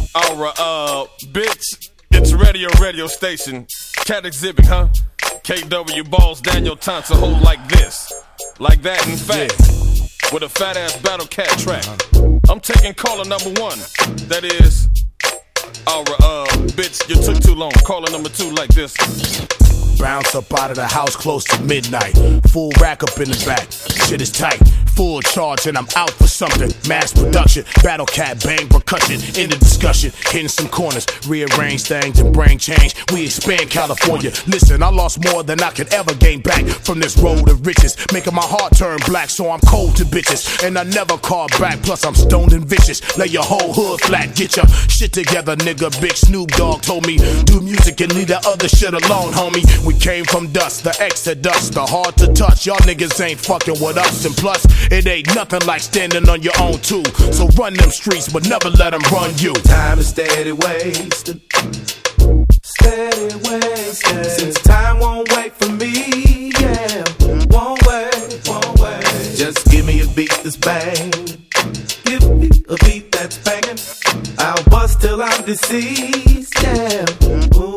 Aura, bitch, it's radio station. Cat exhibit, huh? KW balls, Daniel Thompson, hold like this. Like that, in fact, with a fat ass battle cat track. I'm taking caller number 1. That is, Aura, bitch, you took too long. Caller number 2 like this. Bounce up out of the house close to midnight. Full rack up in the back. Shit is tight. Full charge and I'm out for something. Mass production, battle cat, bang percussion. In the discussion, hitting some corners, rearrange things and brain change. We expand California. Listen, I lost more than I could ever gain back from this road of riches, making my heart turn black, so I'm cold to bitches. And I never call back, plus I'm stoned and vicious. Lay your whole hood flat, get your shit together, nigga. Big Snoop Dogg told me, do music and leave that other shit alone, homie. We came from dust, the exodus, the hard to touch. Y'all niggas ain't fucking with us, and plus, it ain't nothing like standing on your own too. So run them streets, but never let them run you. Time is steady wasted. Steady wasted. Since time won't wait for me, yeah. Won't wait. Just give me a beat that's bang. Give me a beat that's banging. I'll bust till I'm deceased, yeah. Ooh.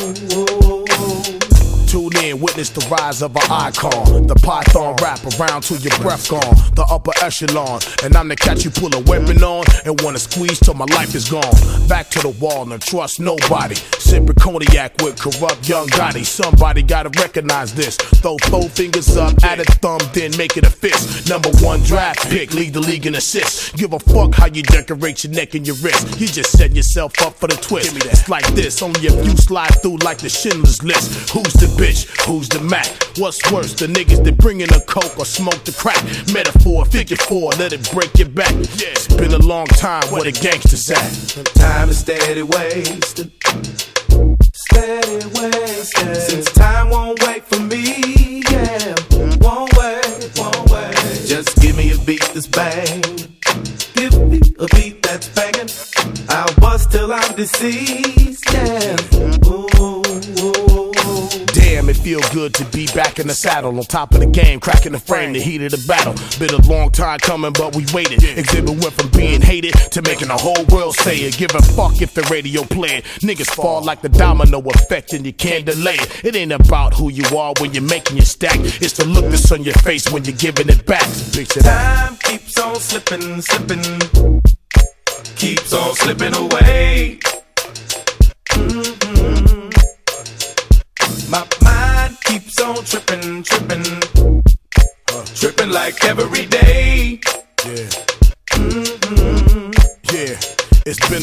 Tune in, witness the rise of an icon. The Python rap around till your breath gone. The upper echelon, and I'm the cat you pull a weapon on and wanna squeeze till my life is gone. Back to the wall and trust nobody. Sipping cognac with corrupt young Gotti. Somebody gotta recognize this. Throw 4 fingers up, add a thumb, then make it a fist. Number 1 draft pick, lead the league in assists. Give a fuck how you decorate your neck and your wrist. You just set yourself up for the twist. Give me that. It's like this, only if you slide through like the Schindler's List. Who's the bitch? Who's the Mac? What's worse, the niggas that bring in a coke or smoke the crack? Metaphor, figure 4, let it break your back. Yeah, it's been a long time, where the gangsters at? Time is steady wasted. Steady wasted. Since time won't wait for me, yeah. Won't wait. Just give me a beat that's bang. Give me a beat that's banging. I'll bust till I'm deceased, yeah. Ooh. Damn, it feel good to be back in the saddle, on top of the game, cracking the frame, the heat of the battle. Been a long time coming, but we waited. Exhibit went from being hated to making the whole world say it. Give a fuck if the radio play it. Niggas fall like the domino effect and you can't delay it. It ain't about who you are when you're making your stack. It's the look that's on your face when you're giving it back. Picture that. Time keeps on slipping. Keeps on slipping away. My mind keeps on tripping like every day.